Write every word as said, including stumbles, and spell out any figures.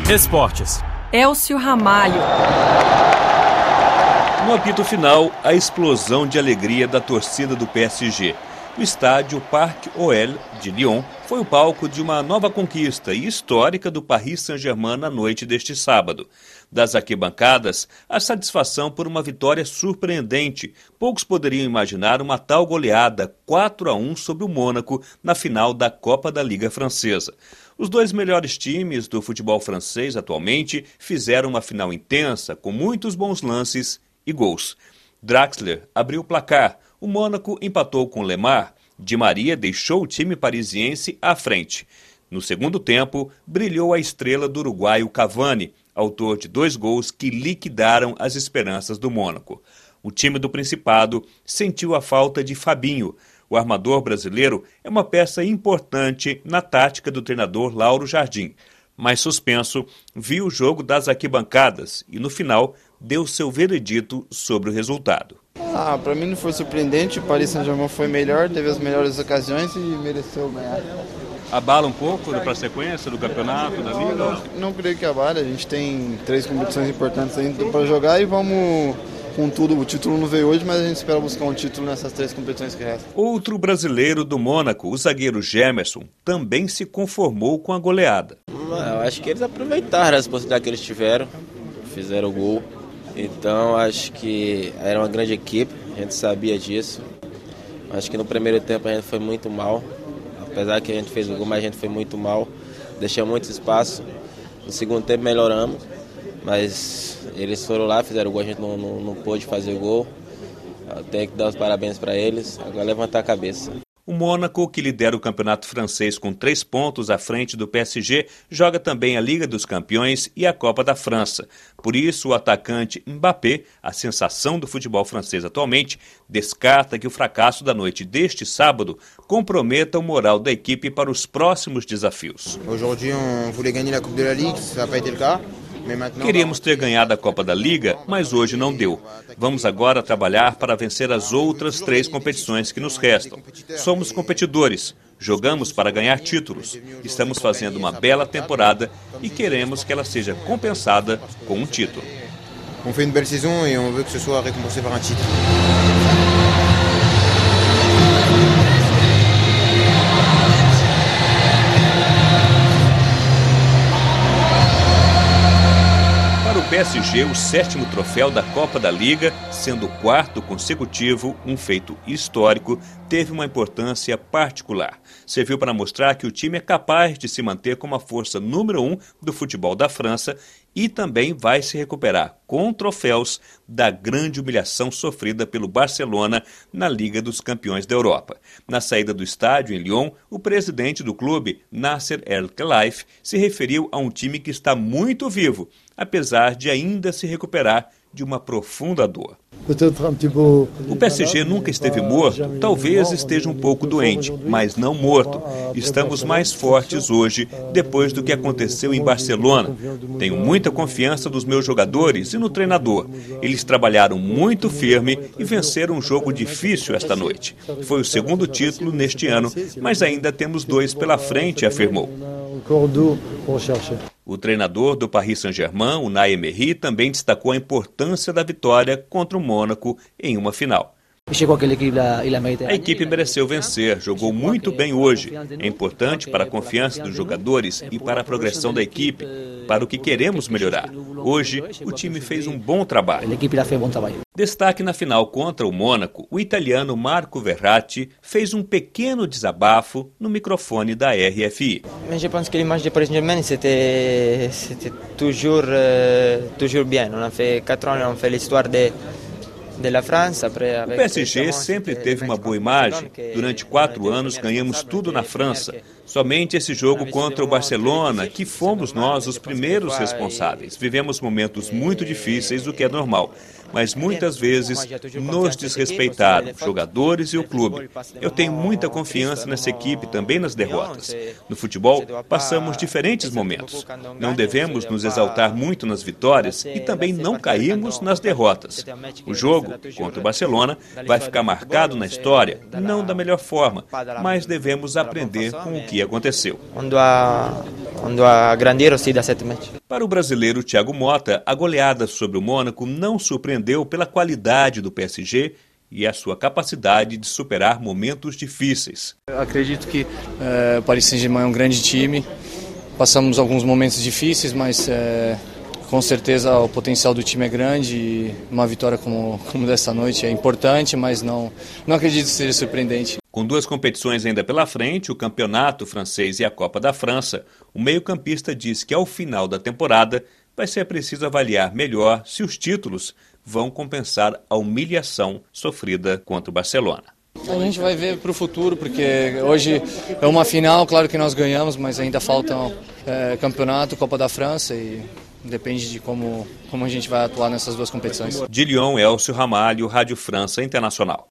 Esportes. Elcio Ramalho. No apito final, a explosão de alegria da torcida do P S G. O estádio Parc OL de Lyon foi o palco de uma nova conquista e histórica do Paris Saint-Germain na noite deste sábado. Das arquibancadas, a satisfação por uma vitória surpreendente. Poucos poderiam imaginar uma tal goleada quatro a um sobre o Mônaco na final da Copa da Liga Francesa. Os dois melhores times do futebol francês atualmente fizeram uma final intensa, com muitos bons lances e gols. Draxler abriu o placar. O Mônaco empatou com Lemar. Di Maria deixou o time parisiense à frente. No segundo tempo, brilhou a estrela do uruguaio Cavani, autor de dois gols que liquidaram as esperanças do Mônaco. O time do Principado sentiu a falta de Fabinho. O armador brasileiro é uma peça importante na tática do treinador Lauro Jardim. Mas suspenso, viu o jogo das arquibancadas e, no final, deu seu veredito sobre o resultado. Ah, para mim não foi surpreendente, o Paris Saint-Germain foi melhor, teve as melhores ocasiões e mereceu ganhar. Abala um pouco para a sequência do campeonato, da Liga? Não, não creio que abala, a gente tem três competições importantes ainda para jogar e vamos com tudo. O título não veio hoje, mas a gente espera buscar um título nessas três competições que restam. Outro brasileiro do Mônaco, o zagueiro Gemerson, também se conformou com a goleada. Eu acho que eles aproveitaram as possibilidades que eles tiveram, fizeram o gol. Então acho que era uma grande equipe, a gente sabia disso. Acho que no primeiro tempo a gente foi muito mal, apesar que a gente fez o gol, mas a gente foi muito mal, deixamos muito espaço. No segundo tempo melhoramos, mas eles foram lá, fizeram o gol, a gente não, não, não pôde fazer o gol. Eu tenho que dar os parabéns para eles, agora levantar a cabeça. O Mônaco, que lidera o campeonato francês com três pontos à frente do P S G, joga também a Liga dos Campeões e a Copa da França. Por isso, o atacante Mbappé, a sensação do futebol francês atualmente, descarta que o fracasso da noite deste sábado comprometa o moral da equipe para os próximos desafios. Hoje, on voulait gagner la Coupe de la Ligue, ça n'a pas été le cas. Queríamos ter ganhado a Copa da Liga, mas hoje não deu. Vamos agora trabalhar para vencer as outras três competições que nos restam. Somos competidores, jogamos para ganhar títulos. Estamos fazendo uma bela temporada e queremos que ela seja compensada com um título. On fait une belle saison et on veut que ce soit récompensé par un titre. O P S G, o sétimo troféu da Copa da Liga, sendo o quarto consecutivo, um feito histórico, teve uma importância particular. Serviu para mostrar que o time é capaz de se manter como a força número um do futebol da França e também vai se recuperar com troféus da grande humilhação sofrida pelo Barcelona na Liga dos Campeões da Europa. Na saída do estádio em Lyon, o presidente do clube, Nasser El-Khelaifi, se referiu a um time que está muito vivo, apesar de ainda se recuperar de uma profunda dor. O P S G nunca esteve morto, talvez esteja um pouco doente, mas não morto. Estamos mais fortes hoje, depois do que aconteceu em Barcelona. Tenho muita confiança nos meus jogadores e no treinador. Eles trabalharam muito firme e venceram um jogo difícil esta noite. Foi o segundo título neste ano, mas ainda temos dois pela frente, afirmou. O treinador do Paris Saint-Germain, Unai Emery, também destacou a importância da vitória contra o Mônaco em uma final. A equipe mereceu vencer, jogou muito bem hoje. É importante para a confiança dos jogadores e para a progressão da equipe, para o que queremos melhorar. Hoje, o time fez um bom trabalho. Destaque na final contra o Mônaco, o italiano Marco Verratti fez um pequeno desabafo no microfone da R F I. Je pense que l'image de Paris Saint-Germain c'était c'était toujours euh, toujours bien. On a fait quatre ans, on a fait l'histoire de O P S G sempre teve uma boa imagem. Durante quatro anos ganhamos tudo na França. Somente esse jogo contra o Barcelona, que fomos nós os primeiros responsáveis. Vivemos momentos muito difíceis, o que é normal. Mas muitas vezes nos desrespeitaram, jogadores e o clube. Eu tenho muita confiança nessa equipe, também nas derrotas. No futebol, passamos diferentes momentos. Não devemos nos exaltar muito nas vitórias e também não cairmos nas derrotas. O jogo contra o Barcelona vai ficar marcado na história, não da melhor forma, mas devemos aprender com o que aconteceu. On doit, on doit grandir aussi dans cette match. Para o brasileiro Thiago Motta, a goleada sobre o Mônaco não surpreendeu pela qualidade do P S G e a sua capacidade de superar momentos difíceis. Eu acredito que é, o Paris Saint-Germain é um grande time. Passamos alguns momentos difíceis, mas é, com certeza o potencial do time é grande e uma vitória como, como dessa noite é importante, mas não, não acredito que seja surpreendente. Com duas competições ainda pela frente, o Campeonato Francês e a Copa da França, o meio-campista diz que ao final da temporada vai ser preciso avaliar melhor se os títulos vão compensar a humilhação sofrida contra o Barcelona. A gente vai ver para o futuro, porque hoje é uma final, claro que nós ganhamos, mas ainda faltam é, campeonato, Copa da França e depende de como, como a gente vai atuar nessas duas competições. De Lyon, Elcio Ramalho, Rádio França Internacional.